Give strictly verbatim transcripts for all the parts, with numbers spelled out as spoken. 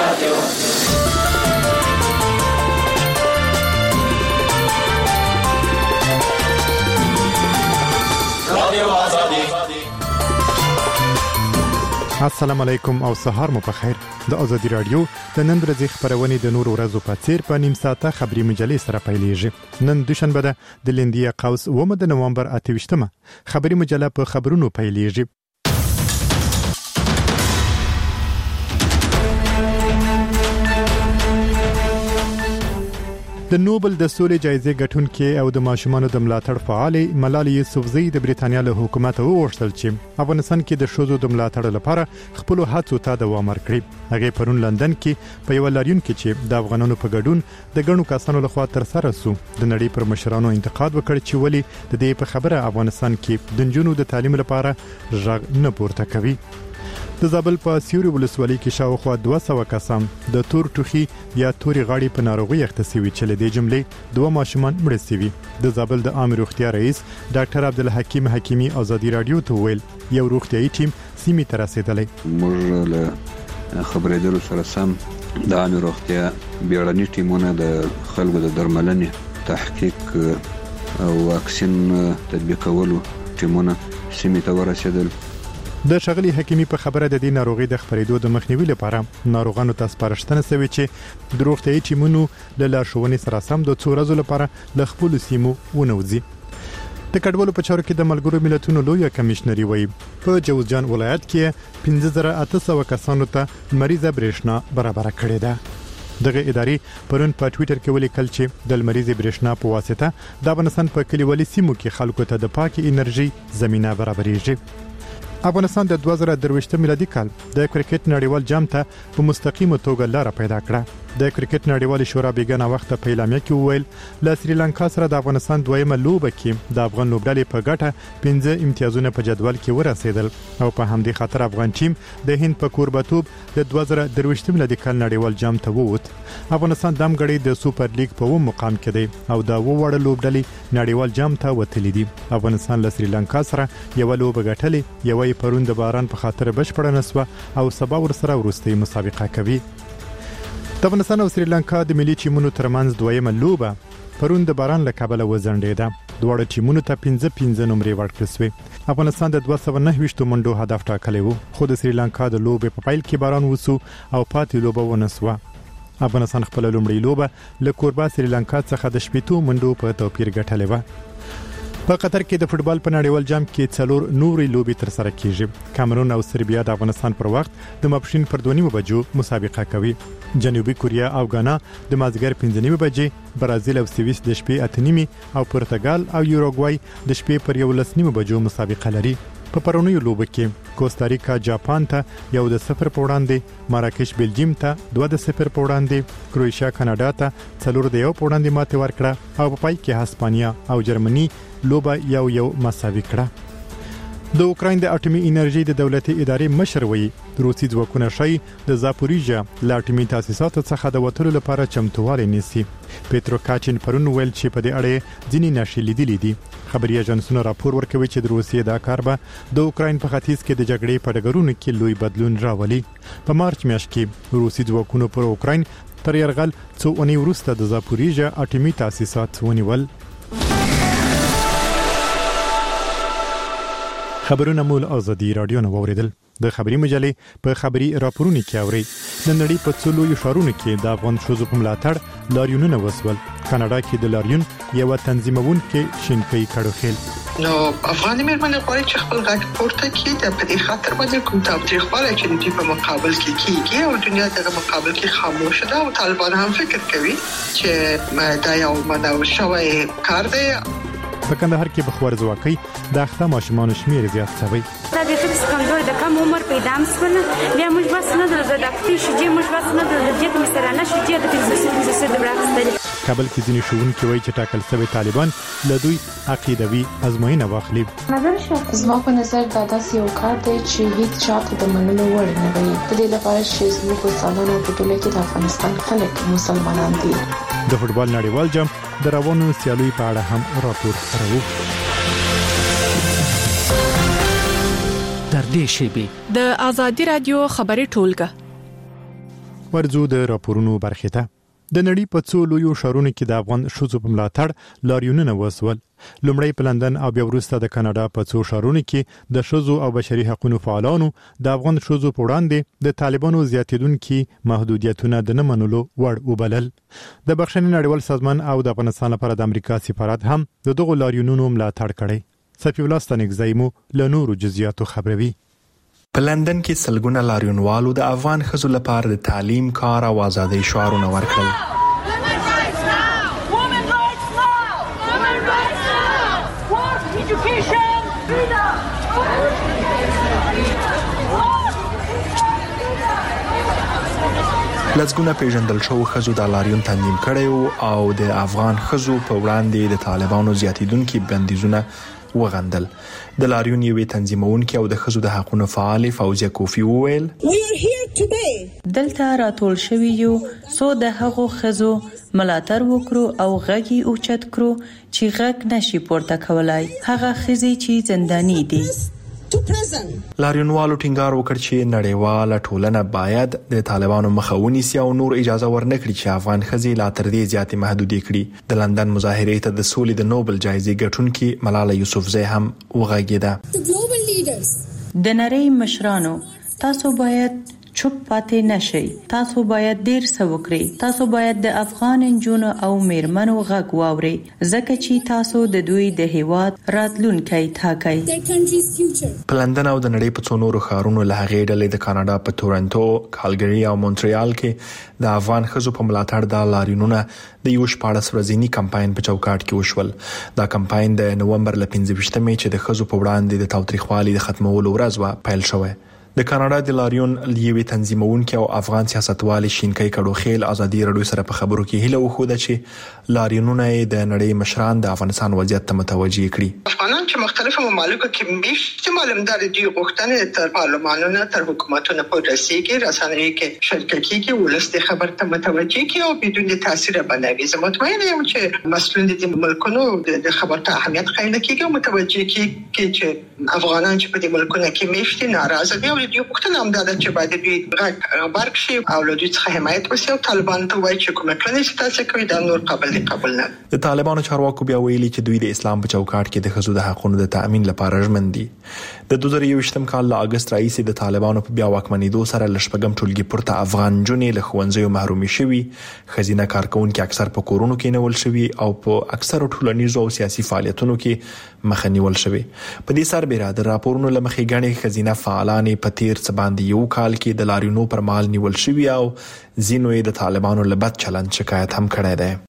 رادیو رادیو آزادی. السلام علیکم او سهار مو په خیر. د ازادي رادیو د نن ورځې خبرونه د نور ورځو په څیر په نیم ساعته خبري مجلې سره پیلېږي. نن دوشنبه ده د لیندیا قوس اومه د نومبر اته ویشتمه خبري مجله په خبرونو پیلېږي. د نوبل د سولې جایزې ګټونکې او د ماشومانو د ملاتړ فعال ملالۍ یوسفزۍ د بریتانیا له حکومت وغوښتل چې افغانستان کې د ښځو د ملاتړ لپاره خپل هڅو ته دوام ورکړي. هغه پرون لندن کې په یو لاریون کې چې د افغانانو په ګډون د ګڼو کسانو لخوا تر سره سو د نړۍ پر مشرانو انتقاد وکړ چې ولی د دې په خبره افغانستان کې د نجونو د تعلیم لپاره ژغ نه پورته کوي. د زابل په سیوري ولسوالۍ کې شاوخوا دوه سوه کسان د تور ټوخي یا توري غاړي په ناروغي اخته شوي چې له دې جملې دوه ماشومان مړ شوي. د زابل د عام روغتیا رئیس ډاکټر عبدالحکیم حکیمی ازادي رادیو ته ویل یو روغتیايي ټیم سیمې ته رسیدلی. موږ له خبرېدلو سره سم د عام روغتیا بیړني ټیمونه د خلکو د درملنې تحقیق او واکسین تطبیقولو ټیمونه سیمې ته ورسېدل. د شغلی حکیمی په خبره د دې ناروغي د خپرېدو د مخنیوي لپاره ناروغانو ته سپارښتنه شوې چې د روغتیايي ټیمونو له لارښوونې سره سم د څو ورځې لپاره ل خپل سیمو ونوځي. د کډوالو په چارو کې د ملګرو ملتونو لوی کمشنري وایي په جوزجان ولایت کې پنځه زره اته سوه کسانو ته مریضه برېښنا برابر کړې ده. دغه ادارې پرون په ټوئیټر کې ولیکل چې د مریضه برېښنا په واسطه د افغانستان په کلیوالي سیمو کې خلکو ته د پاکي انرژي زمينه برابرېږي. افغانستان د دوه زره درویشت میلادي کال د کرکټ نړیوال جام ته په مستقیمه توګه لار پیدا کړه. د کرکټ نړیوال شورا بیګانه وخت په اعلامیه کې وویل ل سریلانکا سره د افغانستان دویمه لوبه کې د افغان لوبډلې په ګټه پنځه امتیازونه په جدول کې ورسېدل او په همدې خاطر افغان ټیم د هند په کوربتوب د دوه زره درویشت میلادي کال نړیوال جام ته ووت. افغانستان د امګړې د سوپر لیګ په و مقام کې دی او دا وړ لوبډلې نړیوال جام ته وتلې دي. افغانستان ل سریلانکا سره یو لوبه ګټلې یو پرون د باران په خاطر بشپړه نسوه او سبا ورسره ورستۍ مسابقه کوي. د افغانستان او سریلانکا د ملي ټیمونو ترمنځ دویمه لوبه پرون د باران له کبله وزنډېده. دواړه ټیمونو ته پنځه پنځه نمرې ورکړل شوې. افغانستان د دوه سوه نهه ویشت منډو هدف ټاکلی و خو د سریلانکا د لوبې په پیل کې باران وسو او پاتې لوبه ونسوه. افغانستان خپل لومړی لوبه له کوربه سریلانکا څخه د شپېتو منډو په توپیر ګټلې و. په قطر کې د فوتبال په نړیوال جام کې څلور نورې لوبې تر سره کیږي. کامرون او سربیا د افغانستان پر وخت د ماپښین پر دوه نیمو بجو مسابقه کوي. جنوبي کوریا او غانا د مازیګر پنځه نیمې بجې، برازیل او سویس د شپې اته نیمې او پرتګال او یوروګوای د شپې پر یولس نیمو بجو مسابقه لري. په پرونیو لوبو کې کوستاریکا جاپان ته یو د صفر په وړاندې، مراکش بلجیم ته دوه د صفر په وړاندې، کروشیا کاناډا ته څلور د یو په وړاندې ماتې ورکړه او په پای کې هسپانیا او جرمني لوبه یو یو مساوي کړه. د اوکراین د اټومي انرژي د دولتي ادارې مشر وایي روسي ځواکونه شي د زاپوریژا ل اټومي تاسیساتو څخه د وټلو لپاره چمتووالی نیسي. پیترو کاچین پرون ویل چې په دې اړه ځینې نشي لیدلې دي. خبري اژانسونه راپور ورکوي چې د روسیې دا کار به د اوکراین په ختیځ کې د جګړې په ډګرونو کې لوی بدلون راولي. په مارچ میاشت کې روسي ځواکونو پر اوکراین تر یرغل څو اونۍ وروسته د زاپوریژا اټومي تاسیسات ونیول. خبرونه مول ازادي رادیو نو اوریدل. د خبري مجلې په خبري راپورونو کې اوري د نړۍ په څلو شهرونو کې د افغان ښځو په ملاتړ لاریونونه وسول. کاناډا کې د لاریون یو تنظیمون کې شینکۍ کړو خل نو افغاني مېرمنې غواړي چې خپل غږ پورته کړي د په دې خاطر باندې کوم تاوتریخوالی چې د په مقابل کې کیږي او دنیا دغه مقابل کې خاموش ده او طالبان هم فکر کوي چې دا یو منو شوی کار دی. په کندهار کې بخور ځواکۍ د اخته ماشومان شمیر زیات شوی. دا د خپل کمزوري د کم عمر پیدا مسول بیا موږ بس نه د دکتي شې موږ بس نه د دې مستره نه شې د فزیکي د برابرستل. کابل کې ځینې شوونکي وایي چې ټاکل شوی طالبان له دوی عقیدوي ازموینه واخلي. نظر شو زما په نظر دا داسې یو کار دی چې هیڅ چاته د منلو وړ نه وي. د دې لپاره چې زموږ سالانه په ټوله کې د افغانستان خلک مسلمانان دي. د فوتبال نړیوال جام د روانو سیالیو په اړه هم راپور خپروي. در دې شیبې د ازادي رادیو خبري ټولګه ورځو د راپورونو برخه ته د نړۍ په څو لویو ښارونو کې د افغان ښځو په ملاتړ لاریونونه وسول. لومړی په لندن او بیا وروسته د کاناډا په څو ښارونو کې د ښځو او بشري حقوقو فعالانو د افغان ښځو په وړاندې د طالبانو زیاتېدونکي محدودیتونه د نه منلو وړ وبلل. د بخښنې نړیوال سازمان او د افغانستان لپاره د امریکا سفارت هم د دغو لاریونونو ملاتړ کړی. صفی الله ستنګزی مو له نورو جزئیاتو خبروي. په لندن کې سلګونه لاریونوالو د افغان ښځو لپاره د تعلیم، کار او ازادۍ شعارونه ورکړل. لږګونه پیژندل شوو ښځو د لاریون تنظیم کړی او د افغان ښځو په وړاندې د طالبانو زیاتېدونکي بندیزونه وغندل. د لاریون یوې تنظیمونکي او د ښځو د حقوقو فعال فوزیه کوفی وویل دلته راتول شوی یو سو د هغو ښځو ملاتړ وکړو او غږی اوچت کړو چې غږ نشي پورته کولای، هغه ښځې چې زنداني دي. لاریونوالو ټینګار وکړ چې نړیواله ټولنه باید د طالبانو مخه ونیسي او نور اجازه ورنکړي چې افغان ښځې لا تر دې زیاتې محدودې کړي. د لندن مظاهرې ته د سولې د نوبل جایزې ګټونکي ملاله یوسفزۍ هم وغږېده. د نړۍ مشرانو، تاسو باید چوپ پاتې نشئ. تاسو باید ډیر څه وکړئ. تاسو باید د افغان نجونو او میرمنو غږ واورئ، ځکه چې تاسو د دوی د هیواد راتلونکی ټاکئ. په لندن او د نړۍ په څو نورو ښارونو له هغې ډلې د کاناډا په تورنټو، کالګری او مونټریال کې د افغان ښځو په ملاتړ د لاریونونه د یو شپاړس ورځني کمپاین په چوکاټ کې وشول. دا کمپاین د نومبر ل پنځه ویشتمې چې د ښځو په وړاندې د تاوتریخوالي د ختمولو ورځ و پیل شوه. د کاناډا د لاریون لیوي تنظیمونکي او افغان سیاستوالي شینکۍ کډوخیل ازادي رادیو سره په خبرو کې هیله وخوده چې لاریونونه د نړۍ مشران د افغانستان وضعیت ته متوجي کړي. افغانان چې مختلفو ممالکو کې میشته معلومدار دي غوښتنې تر پارلمانونو تر حکومتونو پورې رسیدي، رسنۍ کې شرکت کیږي، ولست خبر ته متوجي کی او بدون تاثیر باندې زه مطمئن یم چې مسؤلین د ملکونو د خبر ته اهمیت قایل کیږي او متوجي کیږي چې افغانان چې په دې ملکونو کې میشته ناراضه دي. یو وختونه هم دا چې باید دوی غبرګ شي او له دوی څخه حمایت وشي او طالبان ته وایي چې کومه کړنې چې تاسو کوي دا نور قابل دي قبول نه. د طالبانو چارواکو بیا ویلي چې دوی د اسلام په چوکاټ کې د ښځو د حقوقو د تأمین لپاره ژمن دي. د دوه زره یوویشتم کال له اگست راهیسې د طالبانو په بیا واکمنېدو سره ل شپږم ټولګي پورته افغان جونې له ښوونځیو محرومې شوي، ښځینه کارکونکي اکثر په کورونو کې نیول شوي او په اکثر ټولنیزو او سیاسي فعالیتونو کې مخه نیول شوي. په دې سربېره د راپورونو له مخې ګڼې ښځینه فعالانې په تیر څه باندې یو کال کې د لاریونو پر مهال نیول شوي او ځینو یې د طالبانو له بد چلند شکایت هم کړی دی.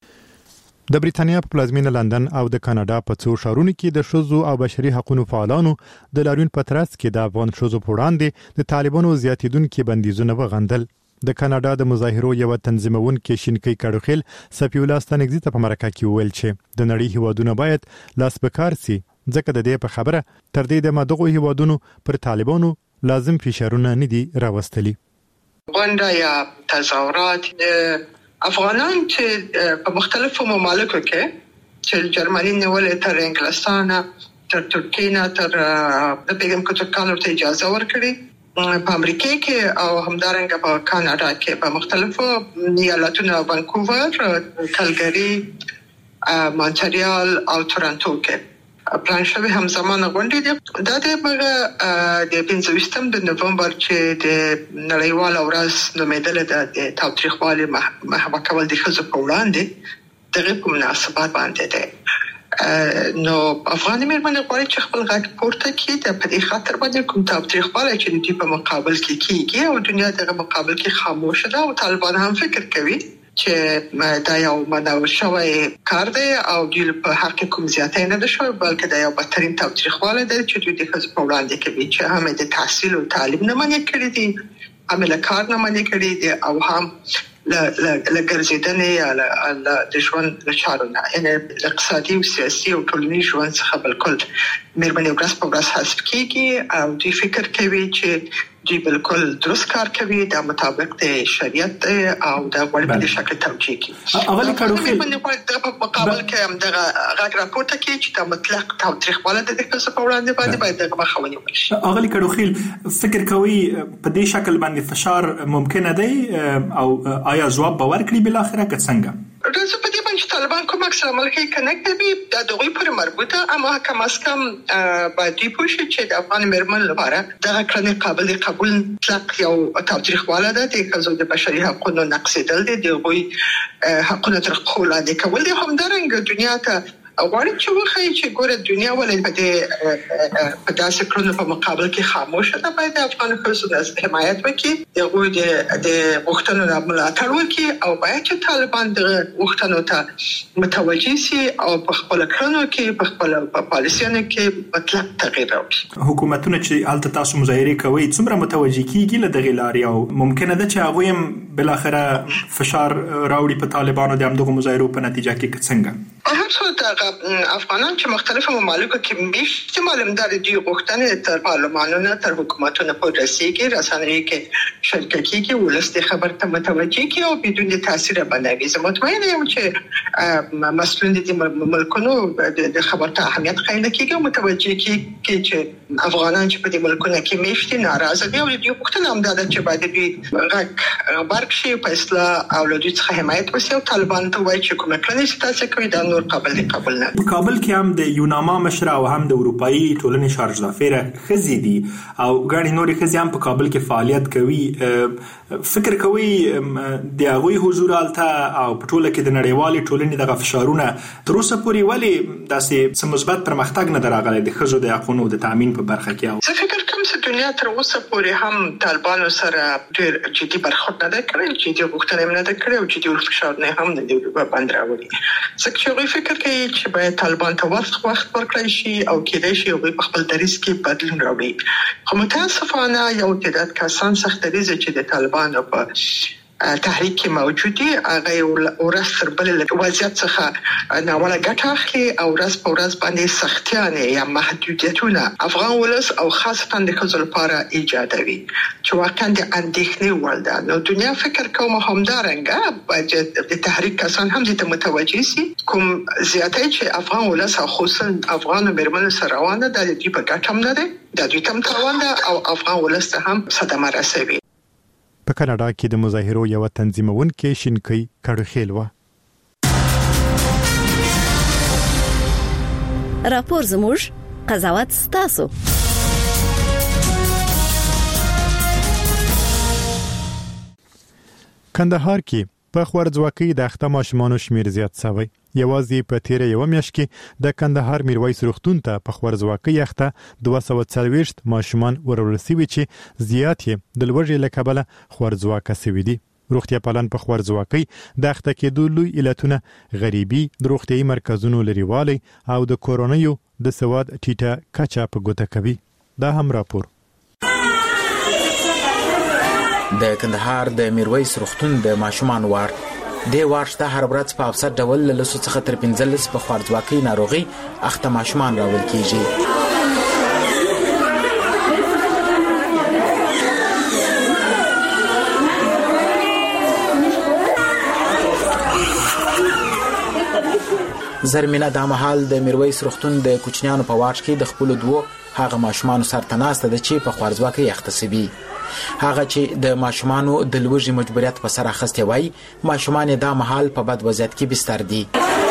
د بریتانیا په پلازمینه لندن او د کاناډا په څو ښارونو کې د ښځو او بشري حقوقو فعالانو د لاریون په ترڅ کې د افغان ښځو په وړاندې د طالبانو زیاتېدونکي بندیزونه وغندل. د کاناډا د مظاهرو یو تنظیمونکي شینکۍ کډوخیل صفی الله ستنګزی ته په مرکه کې ویل چې د نړۍ هیوادونه باید لاس پکار سي، ځکه د دې په خبره تر دې د مدغو هیوادونو پر طالبانو لازم فشارونه نه دي راوستلي. غونډه یا تظاهرات افغانان چې په مختلفو ممالکو کې چې جرمني نیولې تر انګلستان تر ترکیه تر د پیغام کتابخانو ته اجازه ورکړي، په امریکا کې او همدارنګه په کاناډا کې په مختلفو ایالتونو وانکوور، کالګری، مونټریال او تورنټو کې پلان شوی همزمان غونډې دي. دا د بغه د پنځه ویشتم د نومبر چې د نړیوال ورځ نومېدل د تاوتریخوالي محوه کول د ښځو په وړاندې دغه په مناسبت باندې ده. نو افغان مېرمنې غواړي چې خپل غږ پورته کړي د په دې خاطر باندې کوم تاوتریخوالی چې د دې په مقابل کې کیږي او دنیا دغه مقابل کې خاموش ده او طالبان هم فکر کوي چې دا یو منو شوی کار دی او د په حق کوم زیاتې نه ده شوی، بلکې دا یو بدترین تاوتریخوالی دی چې دوی د ښځو په وړاندې کوي چې هم د تحصیل او تعلیم نه منع کړي دي، هم له کار نه منع کړي دي او هم له ګرځېدنې یا د ژوند له چارو نه، یعنې اقتصادي او سیاسي او ټولنیز ژوند څخه بالکل مېرمنې ورځ په ورځ حذف کېږي او دوی فکر کوي چې دوی بالکل درست کار کوي د مطابق د شریعت او د غوړ په شکل توجیه کوي. اغلی کډوخیل په مقابل کې هم دغه غږ راپورته کوي چې د مطلق تاوتریخواله د ښځو په وړاندې باندې باید دغه مخه ونیول شي. اغلی کډوخیل فکر کوي په دې شکل باندې فشار ممکن دی او آیا ځواب به ورکړي بل اخره که څنګه؟ راځو په دې باندې طالبان کوم عکس العمل کوي کنه کوي د دغوی پر مربوطه اما کم از کم باید دی پوښي چې د افغان مېرمن لپاره دغه کړنې قابل قبول مطلق یو تاوتریخواله ده د ښځو د بشري حقوقو نقضېدل دي د هغوی حقونه تر پښو لاندې کول دي. همدارنګه دنیا ته غواړي چې وښایي چې ګوره دنیا ولې په دې په داسې کړنو په مقابل کې خاموشه ده. باید د افغان ښځو حمایت وکړي، د هغوی د غوښتنو ملاتړ وکړي او باید چې طالبان د غوښتنو ته متوجه سي او په خپل کړنو کې په خپل پالیسیانو کې مطلق تغییر راوړي. حکومتونه چې هلته تاسو مظاهره کوي څومره متوجه کیږي له دغې لارې او ممکنه ده چې هغوی هم بالاخره فشار راوړي په طالبانو د همدغو مظاهرو په نتیجه کې که څنګه؟ هر څه افغانان چې مختلفو ممالکو کې میشت معلومدار دي غوښتنې تر پارلمانونو تر حکومتونو پورې رسیږي، رسنۍ کې شرکت کیږي، ولس د خبر ته متوجه کی او بدون تاثیر باندې زه مطمئن یم چې مسؤلین دي ملکونو د خبر ته اهمیت قایل کیږي او متوجه کیږي چې افغانان چې په دې ملکونو کې میشت ناراضه دي او د غوښتنه هم ده چې باید دوی غږ برق شي په اصلاح او له دوی څخه حمایت وشي او طالبان ته وایي چې کومه کړنې چې تاسو کوي دا نور قابل دي قبول نه. په کابل کې هم د یوناما مشر او هم د اروپאי ټولنې شارژ دافیره خزي دي او غاړي نورې خزي هم په کابل کې فعالیت کوي. فکر کوي د هغوی حضور الته او په ټوله کې د نړیوالې ټولنې دغه فشارونه تر اوسه پورې ولې داسې څه مثبت پرمختګ نه راغلی د ښځو د حقونو د تامین په برخه کې؟ زه فکر کوم چې دنیا تر اوسه پورې هم طالبانو سره ډېر جدي برخورد نه دی کړی، جدي غوښتنې نه ده کړې او جدي فشارونه هم نه دي باندې راوړي. ځکه چې هغوی فکر کوي چې باید طالبان ته وخت وخت ورکړی شي او کېدای شي هغوی په خپل دریځ کې بدلون راوړي. خو متاسفانه یو تعداد کسان سخت دریځه چې د طالبانو په تحریک کې موجود دي هغه ورځ تر بلې وضعیت څخه ناوړه ګټه اخلي او ورځ په ورځ باندې سختیانې یا محدودیتونه افغان ولس او خاصتا د ښځو لپاره ایجادوي چې واقعا د اندېښنې وړ ده. نو دنیا فکر کوم همدارنګه باید د تحریک کسان هم دې ته متوجه سي کوم زیاتې چې افغان ولس او خصوصا افغان مېرمنو سره روانه ده د دوی په ګټه هم نه ده، د دوی ته تاوان ده او افغان ولس ته هم صدمه رسوي. په کاناډا کې د مظاهرو یو تنظیمونکې شینکۍ کډوخیل و. راپور زموږ قضاوت ستاسو. کندهار کې په خوارځواکۍ د اخته ماشومانو شمیر زیات شوی. یوازې په تیر یو میاشت کې د کندهار میرویس روغتون ته په خوارځواکۍ اخته دوه سوه څلوېښت ماشومان ورول شوي چې زیات یې د لوږې له کبله خوارځواکه شوي دي. روغتیا پالان په خوارځواکۍ د اخته کېدو لوی علتونه غریبي، د روغتیایي مرکزونو لرېوالی او د کورونیو د سواد ټیټه کچه په ګوته کوي. دا هم راپور. د کندهار د میرویس روغتون د ماشومان وارد د وارشته هر ورځ په افسر ډول له لسو څخه تر پنځلس په خوارځواکۍ ناروغي اخته ماشومان راول کیږي. زرمینه د مهال د میرویس روغتون د کوچنیانو په واټ کې د خپل دوه هغه ماشومان سرتناسته د چې په خوارځواکۍ اخته سوي. هغه چې د ماشومانو د لوږې مجبوریت په سر اخیستی وای، ماشومان یې دا مهال په بد وضعیت کې بستر دي.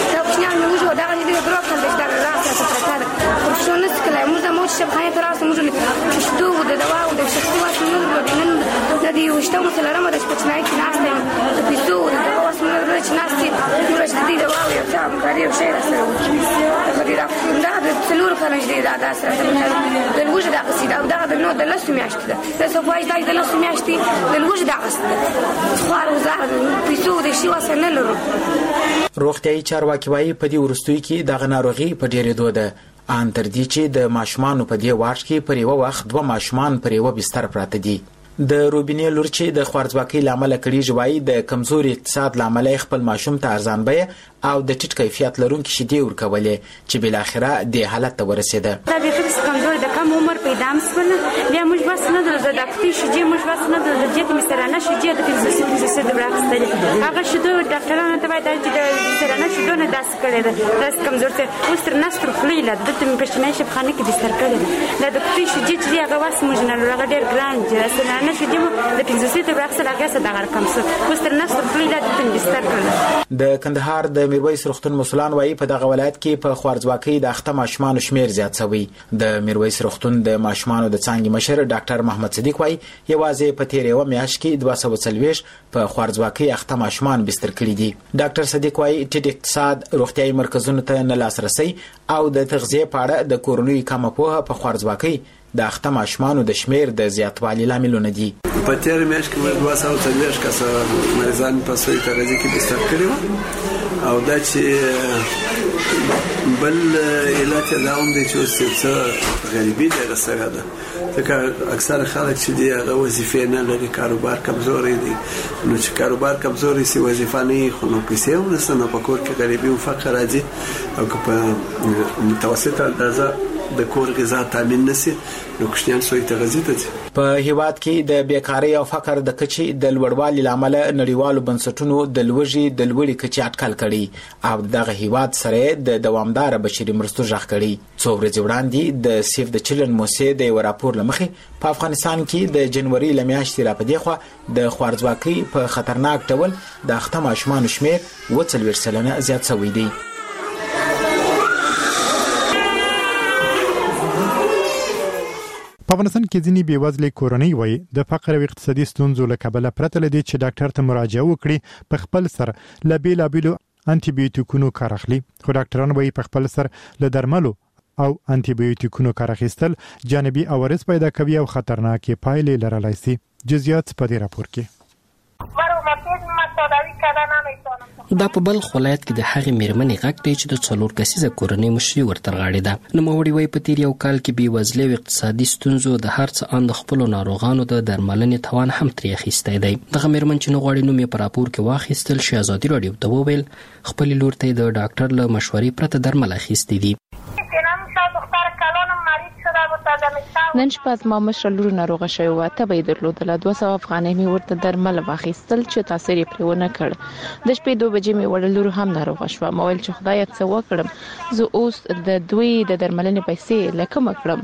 څلور کاله نږدې دا داسې راته د لوږې دغسې ده او دغه د نو د لسو میاشتې ده د صفایي دا د لسو میاشتې د لوږې دغسې ده خوار وزار پیسو د شي وسه نه لرو. روغتیایي چارواکي وایي په دې وروستیو کې دغه ناروغي په ډېرېدو ده، ان تر دې چې د ماشومانو په دې واټ کې پر یوه وخت دوه ماشومان پر یوه بستر پراته دي. د روبینې لور چې د خوارځواکۍ لامل کړي جوړای د کمزوري اقتصاد لامل خپل ماشوم ته ارزان بیه او د ټیټ کیفیت لرونکي شیدې ورکولې چې بل اخره د حالت ته ورسېده. دا به فکر کمزوري د کم عمر پیدا مسول بیا موږ بس نه د دکتې شیدې موږ بس نه د جدي مسرانه شیدې د پنځه سوه د راخستلې هغه شیدو ډاکټرانو ته باید چې د مسرانه شیدو نه داس کړي ده داس کمزوري اوس تر نستر خلی له د تم پښتنې شپ خانه کې بستر کړي ده د دکتې شیدې چې هغه واس موږ نه لږ ډېر ګران چې مسرانه شیدې د پنځه سوه د راخستل هغه څه د رقم څه اوس تر نستر خلی له د تم بستر کړي. د کندهار د میرویس روغتون مسولان وایي په دغه ولایت کې په خوارځواکۍ د اخته ماشومانو شمیر زیات شوی. د میرویس روغتون د ماشومانو د څانګې مشر ډاکټر محمد صدیق وایي یوازې په تیر یو میاشت کې دوه سوه څلوېښت په خوارځواکۍ اخته ماشومان بستر کړي دي. ډاکټر صدیق وایي ټیټ اقتصاد، روغتیايي مرکزونو ته نه لاسرسي او د تغذیې په اړه د کورنیو کمه پوهه په خوارځواکۍ د اخته ماشومانو د شمیر د زیاتوالي لاملونه دي. په تیر میاشت کې دوه سوه څلوېښت کسه مریضان په سوی تغذیه کې بستر کړي وو او دا چې بل علت دا هم دی چې اوس څه غریبي ډېره سوې ده ځکه اکثره خلک چې دي هغه وظیفې نه لري، کاروبار کمزوری دی. نو چې کاروبار کمزوری سي وظیفه نه وي خو نو پیسې هم نشته، نو په کور کې غریبي او فقر راځي او که په متوسطه اندازه د کور غذا تامین نشي نو کوچنیان سوی تغذیه ته ځي. په هیواد کې د بیکارۍ او فقر د کچې د لوړوالي لامل نړیوالو بنسټونو د لوږې د لوړې کچې اټکل کړي او دغه هیواد سره د دوامدار بشري مرستو ژغ کړي. څو ورځې وړاندې د سیف د چلن موسسې د یو راپور لمخې په افغانستان کې د جنوري له میاشتې را پدې خوا د خوارځواکۍ په خطرناک ډول د اخته ماشومانو شمیر اووه څلوېښت سلنه زیات شوی دی. په افغانستان کې ځینې بېوزلې کورنۍ وایي د فقر او اقتصادي ستونزو له کبله پرته له دې چې ډاکټر ته مراجعه وکړي په خپل سر له بېلابېلو انټي بیوټیکونو کار اخلي. خو ډاکټران وایي په خپل سر له درملو او انټي بیوټیکونو کار اخیستل جانبي عوارض پیدا کوي او خطرناکې پایلې لرلی شي. جزئیات په دې راپور کې. دا په بلخ ولایت کې د هغې میرمنې غږ دی چې د څلور کسیزه کورنۍ مشري ورته غاړې ده. نوموړې وایي په تیر یو کال کې بېوزلۍ او اقتصادي ستونزو د هر څه ان د خپلو ناروغانو د درملنې توان هم ترې اخیستی دی. دغه میرمن چې نه غواړي نوم یې په راپور کې واخیستل شي ازادي راډیو ته وویل خپلې لور ته یې د ډاکټر له مشورې پرته درمل اخیستي دي. نن شپه زما مشره لور ناروغه شوې وه، تبه یې درلودله. دوه سوه افغانۍ مې ورته درمل واخیستل چې تاثیر یې پرې ونه کړ. د شپې دوه بجې مې وړه لور هم ناروغه شوه. ما ویل چې خدایه څه وکړم، زه اوس د دوی د درملنې پیسې له کومه کړم.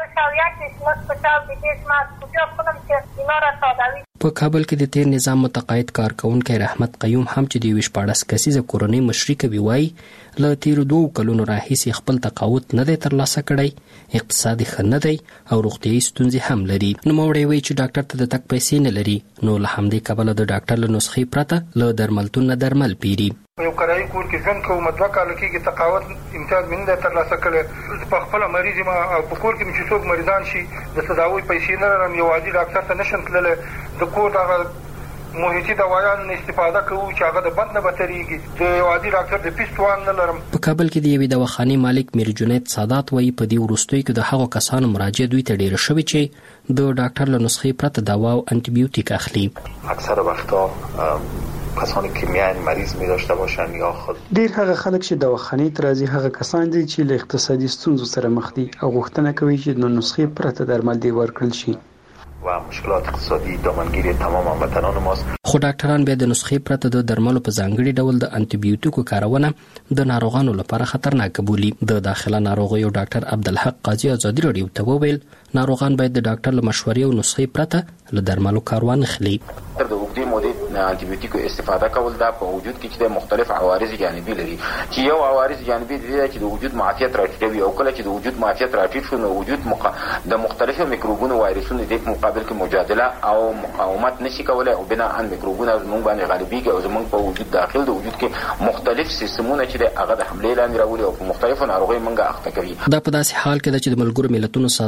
په کابل کې د تیر نظام متقاعد کارکونکي رحمت قیوم هم چې د یوې شپاړس کسیزه کورنۍ مشري کوي وایي له تیرو دوو کلونو راهیسې خپل تقاعد نه دی ترلاسه کړی، اقتصادي ښه نه دی او روغتیایي ستونزې هم لري. نوموړی وایي چې ډاکټر ته د تګ پیسې نه لري، نو له همدې کبله د ډاکټر له نسخې پرته له درملتون نه درمل پیري. یو کرایي کور کې ژوند کوم، دوه کاله کېږي تقاعد امتیاز مې نه دی ترلاسه کړی. په خپله مریض یم او په کور کې مې چې څوک مریضان شي د تداوۍ پیسې نه لرم، یو عادي ډاکټر ته نشم تللی. د کور دغه محیطي دوايانو نه استفاده کوو چې هغه د بند نه بهترېږي. د یو عادي ډاکټر د فیس توان نه لرم. په کابل کې د یوې دواخانې مالک میر جنید سادات وایي په دې وروستیو کې د هغو کسانو مراجعه دوی ته ډېره شوې چې د ډاکټر له نسخې پرته دوا او انټي بیوټیک اخلي. اکثر وقتا کسانی که میان مریض می داشته باشن یا خود ډیر هغه خلک چې دواخانې ته راځي هغه کسان دي چې له اقتصادي ستونزو سره مخ دي او غوښتنه کوي چې د نسخې پرته درمل دی ورکړل شي و مشکلات اقتصادي دامنگیری تمام هموطنان ماست. خو ډاکټران بیا د نسخې پرته د درملو په ځانګړي ډول د انټي بیوټیکو کارونه د ناروغانو لپاره خطرناک بولي. د داخله ناروغیو ډاکټر عبدالحق قاضي ازادي راډیو ته وویل ناروغان باید د ډاکټر له مشورې او نسخې پرته له درملو کار وانخلي. تر د اوږدې مودې انټي بیوټیکو استفاده کول دا په وجود کې چې د مختلف عوارض جانبي لري، چې یو عوارض جانبي دي چې د وجود معافیت راټیټوي او کله چې د وجود معافیت راټیټ شو نو وجود مق... د مختلفو میکروبونو وایرسونو د مقابل کې مجادله او مقاومت نشي کولای او بنا ان میکروبونه زموږ باندې غالبيږي او زموږ په وجود داخل د وجود کې مختلف سیستمونه چې هغه د حمله لاندې راولي او په مختلفو ناروغیو منګه اخته کوي. دا په داسې حال کې چې د ملګرو ملتونو سازمان د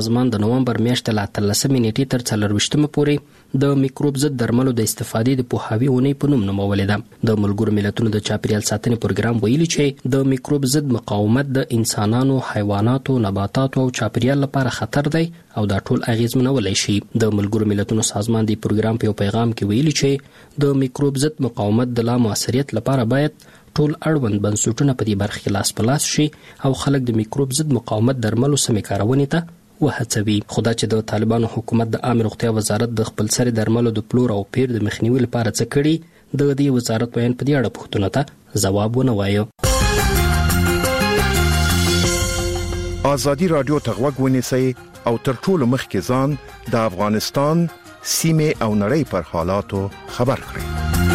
نومبر میاشتې له اتلسمې نیټې تر څلرویشتمې پورې د میکروب ضد درملو د استفادې د پوهاوي اونۍ په نوم نومولې ده. د ملګرو ملتونو د چاپیریال ساتنې پروګرام ویلي چې د میکروب ضد مقاومت د انسانانو، حیواناتو، نباتاتو او چاپیریال لپاره خطر دی او دا ټول اغیزمنولی شي. د ملګرو ملتونو سازمان د پروګرام په یو پیغام کې ویلي چې د میکروب ضد مقاومت د لا مؤثریت لپاره باید ټول اړوند بنسټونه په دې برخه کې لاس په لاس شي او خلک د میکروب ضد مقاومت درملو سمې کارونې ته وهڅوي. خدا چې د طالبانو حکومت د عامه روغتیا وزارت د خپل سری درملو د پلور او پیر د مخنیوي لپاره څه کړي، د دې وزارت بیان په دې اړه پوښتنو ته ځواب ونه وایو. ازادي رادیو ته غوږ ونیسئ او تر ټولو مخکې ځان د افغانستان سیمه او نړۍ پر حالاتو خبر کړئ.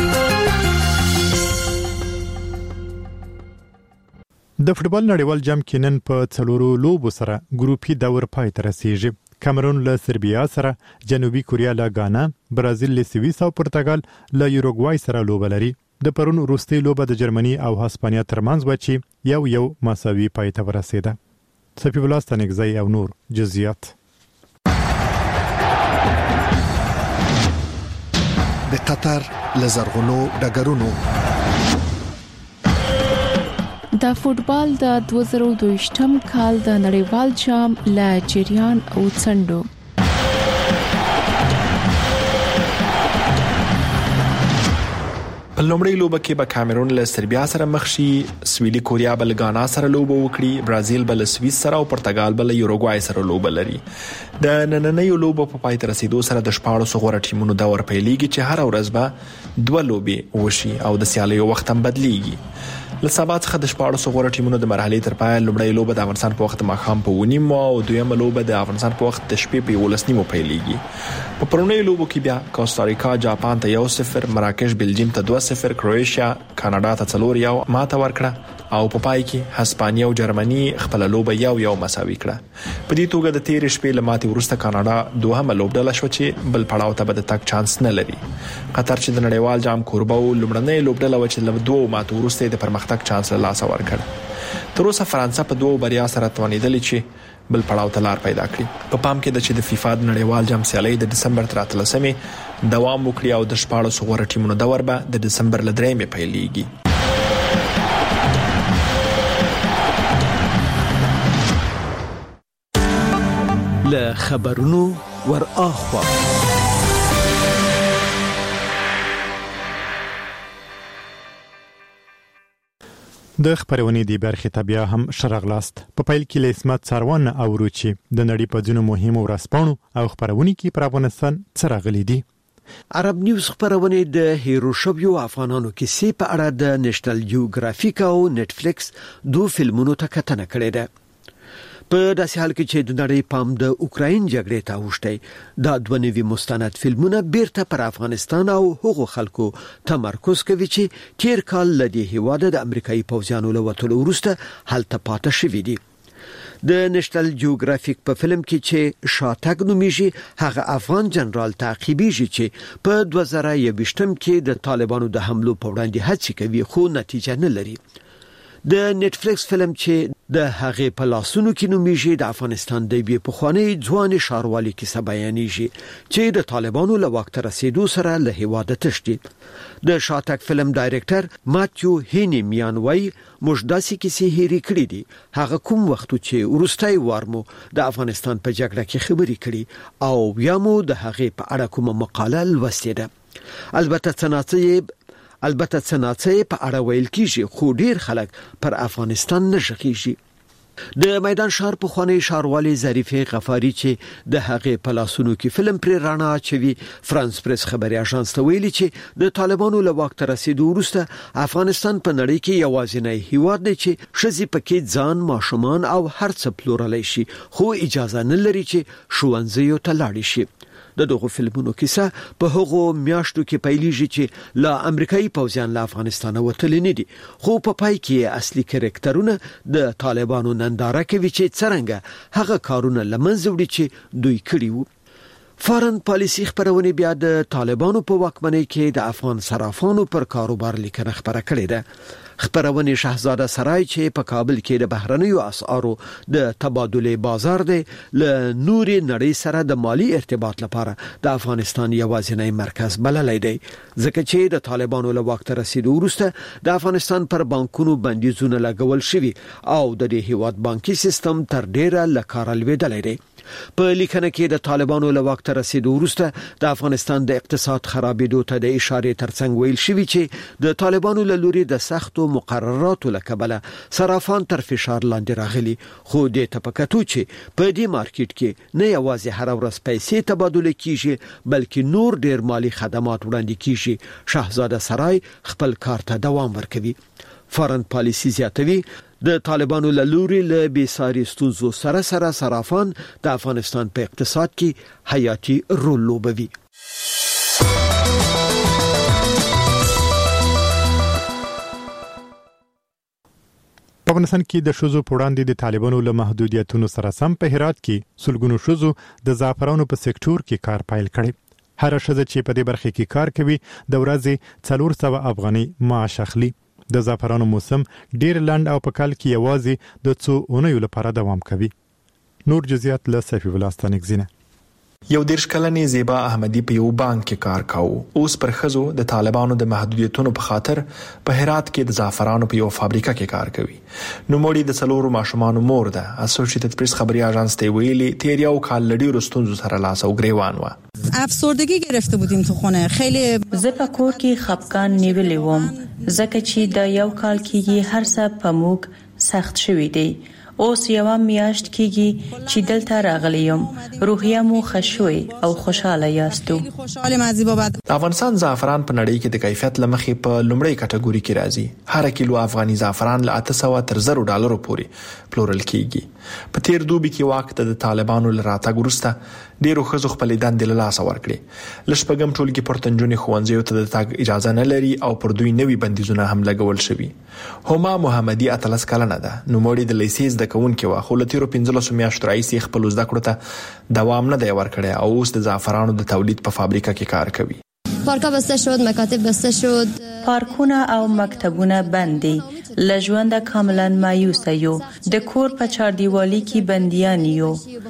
د فوټبال نړیوال جام کې نن په څلورو لوبو سره ګروپي دور پای ته رسیږي. کامرون له سربیا سره، جنوبي کوریا له غانا، برازیل له سویس او پرتګال له یوروګوای سره لوبه لري. د پرون وروستۍ لوبه د جرمني او هسپانیا ترمنځ و چې یو یو مساوي پای ته ورسېده. صفی الله ستنګزی او نور جزئیات. د قطر لزرغونو ډګرونو د فوټبال د دوه زره دوه کال د نړیوال جام لا جریان او څنډو په لومړۍ لوبه کې به کامرون له سربیا سره مخ شي، سویلي کوریا به له غانا سره لوبه وکړي، برازیل به له سویس سره او پرتګال به له یوروګوای سره لوبه لري. د نننۍ لوبه په پای ته رسیدو سره د شپاړسو غوره ټیمونو دور پیلېږي چې هر ورځ به دوه لوبې وشي او د سیالیو وخت هم بدلیږي. له سبا څخه د شپاړسو غوره ټیمونو د مرحلې تر پای لومړۍ لوبه د افغانستان په وخت ماښام په ونیم او دویمه لوبه د افغانستان په وخت د شپې په یولس نیمو پیلېږي. په پرونۍ لوبو کې بیا کوستاریکا جاپان ته یو صفر، مراکش بلجیم ته دوه صفر، کروشیا کاناډا ته څلور یو ماته ورکړه او په پای کې هسپانیا او جرمني خپل لوبه یو یو مساوي کړه. په دې توګه د تیر شپې له ماتې وروسته کاناډا دوهمه لوبډله شو چې بل پړاو ته به د تګ چانس نه لري. قطر چې د نړیوال جام کوربه و لومړنۍ لوبډله و چې له دوه ماتو وروسته د پرمختګ چانس له لاسه ورکړ. تر اوسه فرانسه په دوه بریا سره توانیدلې چې بل پړاو ته لار پیدا کړي. په پام کې د چې د فیفا د نړیوال جام سیالي د دسمبر تر اتلسمې دوام وکړي او د شپاړسو غوره ټیمونو دور به د دسمبر له درېمې پیلېږي. له خبرونو ور اخوا د خبرونې دی برخه تبیا هم شرغلاست. په پیل کې لسمت څاروان او روچي د نړۍ په ځینو مهمو ورځپاڼو او خبرونې کې پر افغانستان څرغلي دي. عرب نیوز خبرونه د هیروشوبیو افغانانو کیسې په اړه د نېشنل جیوګرافیک او نتفلیکس دوه فلمونو ته کتنه کړې ده. په داسې حال کې چې د نړۍ پام د اوکراین جګړې ته اوښتی، دا دوه نوي مستند فلمونه بیرته پر افغانستان او هغو خلکو تمرکز کوي چې تیر کال له دې هیواده د امریکایي پوځیانو له وتلو وروسته هلته پاتې شوي دي. د نېشنل جیوګرافیک په فلم کې چې شاتګ نومیږي، هغه افغان جنرال تعقیبېږي چې په دوه زره یوویشتم کې د طالبانو د حملو په وړاندې هڅې کوي خو نتیجه نه لري. د نتفلیکس فلم چې د هغه په لاسونو کې نومیږي د افغانستان د یوې پخوانۍ ځوان ښاروالۍ کیسه بیانېږي چې د طالبانو له واک ته رسیدو سره له هیواده تښتي. د شاتګ فلم ډایرکټر ماتیو هینی میان وایي موږ داسې کیسې هېرې کړې دي، هغه کوم وخت چې وروستۍ وار مو د افغانستان په جګړه کې خبرې کړې او بیا مو د هغې په اړه کومه مقاله لوستې ده. البته څناڅه البته څناڅه په اړه ویل کیږي خو ډیر خلک پر افغانستان نه ژغېږي. د میدان شهر په خوانی ښاروالۍ ظریفه غفاری چې د هغې په لاسونو کې فلم پر رڼا اچوي، فرانس پریس خبري اژانس ته ویلي چې د طالبانو له واک ته رسیدو وروسته افغانستان په نړۍ کې یوازینی هیواد دی چې ښځې پکې ځان، ماشومان او هر څه پلورلی شي خو اجازه نه لري چې ښوونځیو ته لاړ شي. د دغه فلمونو کیسه په هغو میاشتو کې پیلېږي چې لا امریکایي پوځیان له افغانستان وتلي نه دي، خو په پای کې اصلي کرکټرونه د طالبانو ننداره کوي چې څرنګه هغه کارونه لمنځه وړي چې دوی کړي وو. فارن پالیسی خبرونه بیا د طالبانو په واکمنۍ کې د افغان صرافانو پر کاروبار لیکنه خبره کړې ده. خبرونه شاهزاده سرای چې په کابل کې د بهرنیو اسعارو د تبادله بازار دی له نوري نړۍ سره د مالی ارتباط لپاره د افغانستان یوازینی مرکز بللی دی ځکه چې د طالبانو له وخت رسیدو وروسته د افغانستان پر بانکونو بندیزونه لګول شوي او د دې هیواد بانکي سیستم تر ډیره لکاره لویدلی دی په لیکنه کې د طالبانو له وخت رسیدو وروسته د افغانستان د اقتصاد خرابېدو ته د اشارې ترڅنګ ویل شوی چې د طالبانو له لوري د سختو مقرراتو له کبله صرافان تر فشار لاندې راغلي خو د تپکاتو چې په دې مارکیټ کې نه یوازې هر ورځ پیسې تبادله کیږي بلکې نور ډیر مالی خدمات وړاندې کیږي شاهزاده سرای خپل کار ته دوام ورکوي فارن پالیسی زیاتوي د طالبانو له لوري له بیساري ستونزو سره سره صرافان د افغانستان په اقتصاد کې حیاتي رول لوبوي. په افغانستان کې د شوزو په وړاندې د طالبانو له محدودیتونو سره سم په هرات کې سلګونو شوزو د زعفرانو په سکتور کې کار پیل کړي. هر شوزه چې په دې برخه کې کار کوي د ورځې څلور سوه افغاني معاش اخلي. د زعفرانو موسم ډیر لنډ او په کال کې یوازې د څو اونیو لپاره دوام کوي. نور جزئیات له صفی ولاستانک زینه. یو دیرش کلنې زیبا احمدی په یو بانک کې کار کاوه. اوس پر خزو د طالبانو د محدودیتونو په خاطر په هرات کې د زعفرانو په یو فابریکه کې کار کوي. نو موري د څلورو ماشومانو مور ده. اسوسییټډ پریس خبري اژانس ته ویلي تیر یو کال لډي رستونزو سره لاس او گریوان و. افسردگی گرفته بودیم تو خونه. خیلی زه په کور کې خپګان نیولې وم ځکه چې د یو کال کې هر څه په موږ سخت شوی دی. اوس یو میاشت کېږي چې دلته راغلی یم. روحیه مو خوشوي او خوشاله یاستو. افغانستان زعفران په نړۍ کې د کیفیت لمخې په لومړی کټګوري کې راځي. هر کیلو افغاني زعفران له اته سوه تر زر ډالرو پورې پلورل کیږي. په تیر دوبي کې وخت د طالبانو لراته ګورسته ډیرو خزو خپل دندې له لاسه ورکړي. لشپګم ټولګي پورتنجونی خوانځیو ته د تاګ اجازه نه لري او پر دوی نوي بندیزونه هم لګول شوي. هما محمدي اتلس کلنه ده. نو موري د لیسیز د کوونکې وا خو لتیرو پنځلس میاشتو راځي خپل زده کړو ته دوام نه دی ورکړی او اوس د زعفرانو د تولید په فابریکه کې کار کوي. پارکا بسته شد، مکاتب بسته شد. پارکونه او مکتبونه بندي. لژوند کاملا مایوس یو. د کور په چاردیوالي کې بندیان یو.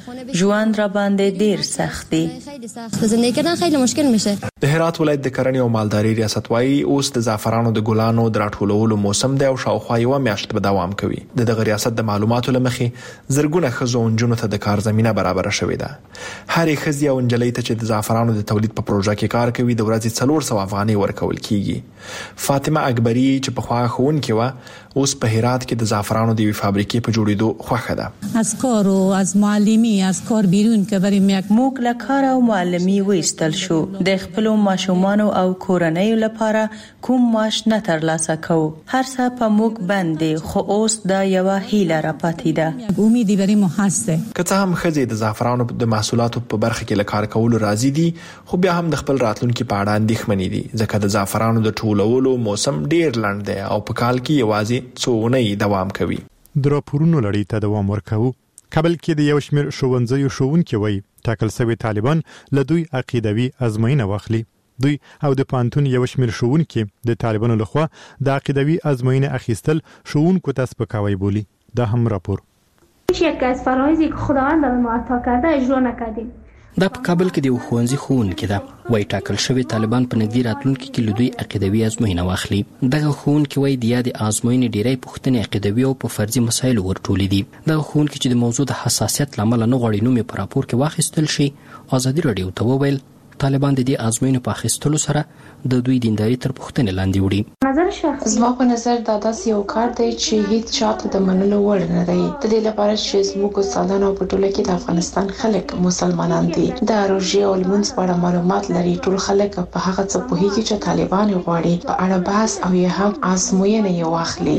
ژوند را باندې ډیر سخت دی. زندگی کردن خیلی مشکل میشه. د هرات ولایت د کرنې او مالداري ریاست وايي اوس د زعفرانو د ګلانو د راټولولو موسم دی او شاوخوا یو میاشت به دوام کوي. د دغه ریاست د معلوماتو لمخې زرګونه خزو انجونو ته د کار زمينه برابر شوې ده. هرې خزي او انجلۍ ته چې د زعفرانو د تولید په پروژه کې کار کوي د ورځې څلور سوه افغانۍ ورکول کیږي. فاطمه اکبری چې په خوا خوونکې و اوس په هرات کې د زعفرانو د وی فابریکې په جوړېدو خوښه ده. از کار او از معلمی از کار بیرون که بریم یک موږ له کار او معلمی وایستل شو. د خپل ماشومانو او کورنۍ لپاره کوم معاش نه ترلاسه کوو. هر څه په موږ باندې خو اوس دا یو هیله را پاتې ده. امیدی بریم هسته. که څه هم خزې د زعفرانو د محصولاتو په برخه کې لکار کول راضي دي خو بیا هم د خپل راتلونکو په اړه اندېښمنې دي ځکه د زعفرانو د ټولولو موسم ډیر لنډ دی او په کال کې یوازې څو اونۍ دوام کوي. د راپورونو لړۍ ته دوام ورکوي. کابل کې د یو شمېر ښوونځیو ښوونکي وایي ټاکل شوی طالبان له دوی عقیدوي ازموینه واخلي. دوی او د پانتون یو شمېر ښوونکي د طالبانو لخوا د عقیدوي ازموینه اخیستل ښوونکو ته سپکاوی بولي. دا هم راپور. یکی از فرایضی که خداوند به ما عطا کرده اجرا نکردیم. دا په کابل کې د یو ښوونځي ښوونکی ده. وایي ټاکل شوی طالبان په نږدې راتلونکي کې له دوی عقیدوي ازموینه واخلي. دغه ښوونکی وایي د یادې ازموینې ډیری پوښتنې عقیدوي او په فرضي مسایلو ورټولې دي. دغه ښوونکی چې د موضوع د حساسیت له امله نه غواړي نوم یې په راپور کې واخیستل شي ازادي راډیو ته وویل طالبان د دې ازموینو په اخیستلو سره د دوی دینداري تر پوښتنې لاندې وړي. نظر شخصي زما په نظر دا داسې یو کار دی چې هیڅ چاته د منلو وړ نه دی. د دې لپاره چې زموږ استادان او په ټوله کې د افغانستان خلک مسلمانان دي د روژې او لمونځ په اړه معلومات لري. ټول خلک په هغه څه پوهیږي چې طالبان غواړي په اړه بحث او یا هم ازموینه یې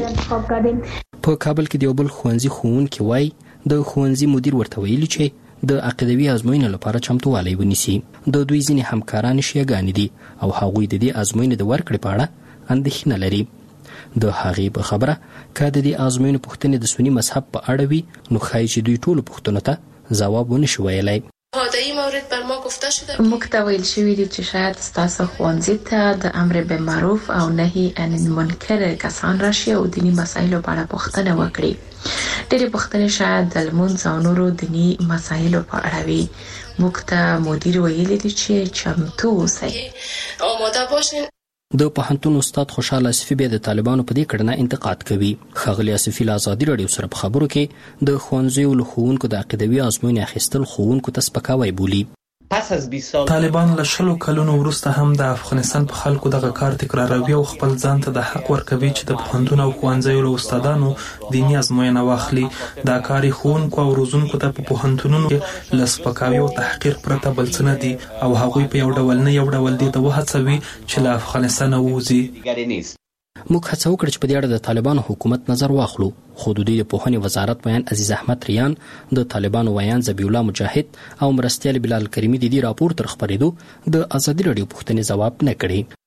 واخلي. په کابل کې د یو بل ښوونځي ښوونکی وایي د ښوونځي مدیر ورته ویلي چې د عقیدوي ازموینې لپاره چمتووالی ونیسي. د دوی ځینې همکاران شیعهګانې دي او هغوی د دې ازموینې د ورکړې په اړه اندېښنه لري. د هغې په خبره که د دې ازموینې پوښتنې د سني مذهب په اړه وي نو ښایي چې دوی ټولو پوښتنو ته ځواب ونه شي ویلی. هادی ما مورد بر ما گفته شده موږ ته ویل شوی دی چې شاید ستاسو ښوونځي ته د امر بالمعروف او نهي عن المنکر کسان راشي او دینی مسایلو په اړه پوښتنه وکړي. ډېرې پوښتنې شاید د لمونځ او نورو دینی مسایلو په اړه وي. موږ ته مدیر ویلي دی چې چمتو اوسئ. آماده باشین. د پوهنتون استاد خوشحال آصفي به د طالبانو په دې کړنه انتقاد کوي. ښاغلي آصفي له ازادي راډیو سره په خبرو کې د ښوونځیو له ښوونکو د عقیدوي ازموینې اخیستل ښوونکو ته سپکاوی بولي. پس از بیست سال طالبان له شلو کلونو وروسته هم د افغانستان په خلکو دغه کار تکراروي او خپل ځان ته د حق ورکوي چې د پوهنتون او ښوونځیو له استادانو دیني ازموینه واخلي. دا کار ښوونکو او روزونکو ته په پوهنتونونو کې له سپکاوي او تحقیر پرته بل څه نه دي او هغوی په یو ډول نه یو ډول دي ته وهڅوي چې له افغانستانه ووځي. موږ هڅه وکړه چې په دې اړه د طالبانو حکومت نظر واخلو، خو د دوی د پوهنې وزارت ویان عزیز احمد ریان، د طالبانو ویان ذبیح الله مجاهد او مرستیال بلال کریمي د دې راپور تر خپرېدو د ازادي راډیو پوښتنې ځواب نه کړي.